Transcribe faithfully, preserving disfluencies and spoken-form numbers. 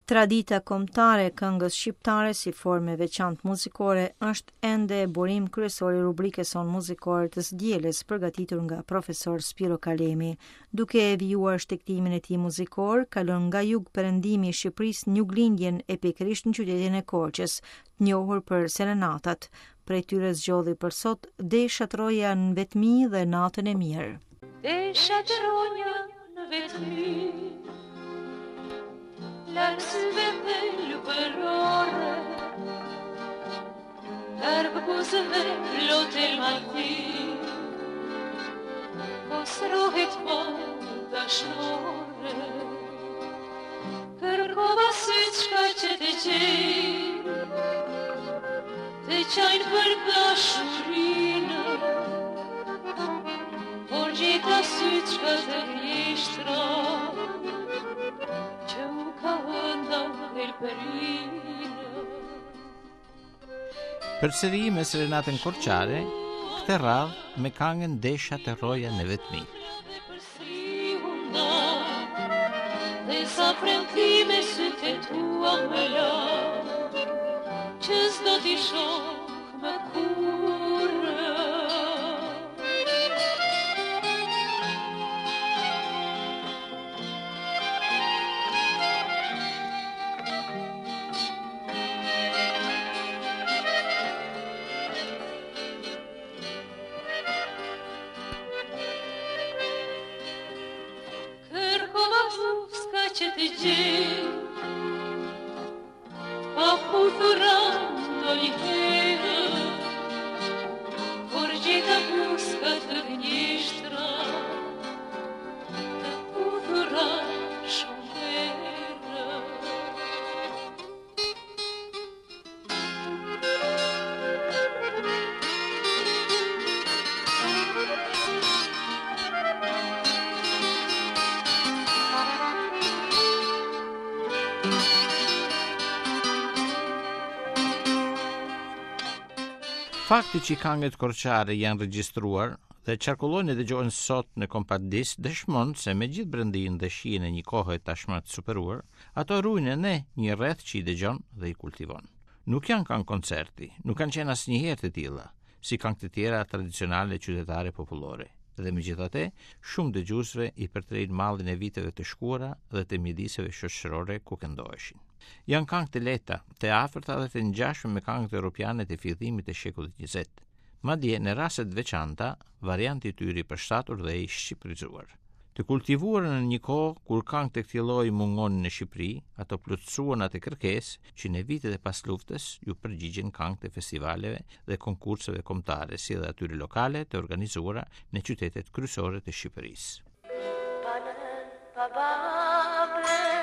Tradita kombëtare e këngës shqiptare si formë e veçantë muzikore është ende e burim kryesor i rubrikës sonë muzikore të së dielës përgatitur nga profesor Spiro Kalemi. Duke e vijuar shtektimin e tij muzikor, kalon nga jug-perëndimi i Shqipërisë në juglindjen e pikërisht në qytetin e Korçës, të njohur për serenatat. Prej tyre zgjodhi për sot Desha Troja në vetmi dhe Natën e mirë. Desha Troja në vetmi, larg syve dhe lupërore, larg buzëve lotë malti, posrohet po dashnore, kërkova syt shka që të gjej, të qajnë për dashurinë, por gjeta syt shka të rishtra, që u ka vënda del perinë. Përsëri me serenatën korçare, këtë radhë me këngën Desha Troja në vetmi. Dhe sa premtime sytë tua më la, që s'do t'i shoh më kurrë. Që të gjej, pa futuran do një herë, por gjeta buska të gënjeshtra, të futuran shumë herë. Fakti që këngët korçare janë regjistruar dhe qarkullojnë e dëgjojnë sot në kompakt disk dëshmon se me gjithë brëndin dhe shijen e një kohe tashmë të superuar, ato ruajnë ne një rreth që i dëgjon dhe i kultivon. Nuk janë këngë koncerti, nuk kanë qenë asnjëherë të tilla, si këngë të tjera tradicionale qytetare popullore. Dhe megjithatë, shumë dëgjuesve i përtrejnë mallin e viteve të shkuara dhe të mjediseve shoqërore ku këndoheshin. Janë këngë të lehta, të afërta dhe të ngjashme me këngët europiane të fillimit të shekullit njëzet. Madje në raste të veçanta, varianti i tyre i përshtatur dhe i shqipërizuar. Të kultivuar në një kohë kur këngë të këtij lloji mungonin në Shqipëri, ato plotësuan atë kërkesë që në vitet e pas luftës ju përgjigjen këngë të festivaleve dhe konkurseve kombëtare, si dhe atyre lokale të organizuara në qytetet kryesore të Shqipërisë.